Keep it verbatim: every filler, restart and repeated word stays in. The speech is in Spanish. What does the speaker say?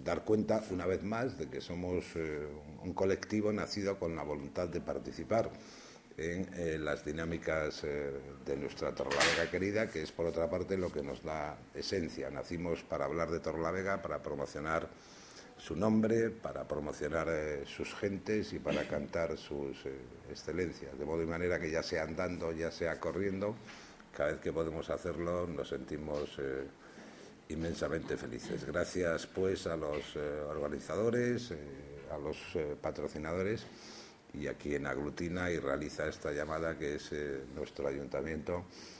dar cuenta una vez más de que somos eh, un colectivo nacido con la voluntad de participar en eh, las dinámicas eh, de nuestra Torrelavega querida, que es por otra parte lo que nos da esencia. Nacimos para hablar de Torrelavega, para promocionar su nombre, para promocionar eh, sus gentes y para cantar sus eh, excelencias, de modo y manera que ya sea andando, ya sea corriendo, cada vez que podemos hacerlo nos sentimos eh, inmensamente felices. Gracias pues a los eh, organizadores, eh, a los eh, patrocinadores y a quien aglutina y realiza esta llamada, que es eh, nuestro ayuntamiento,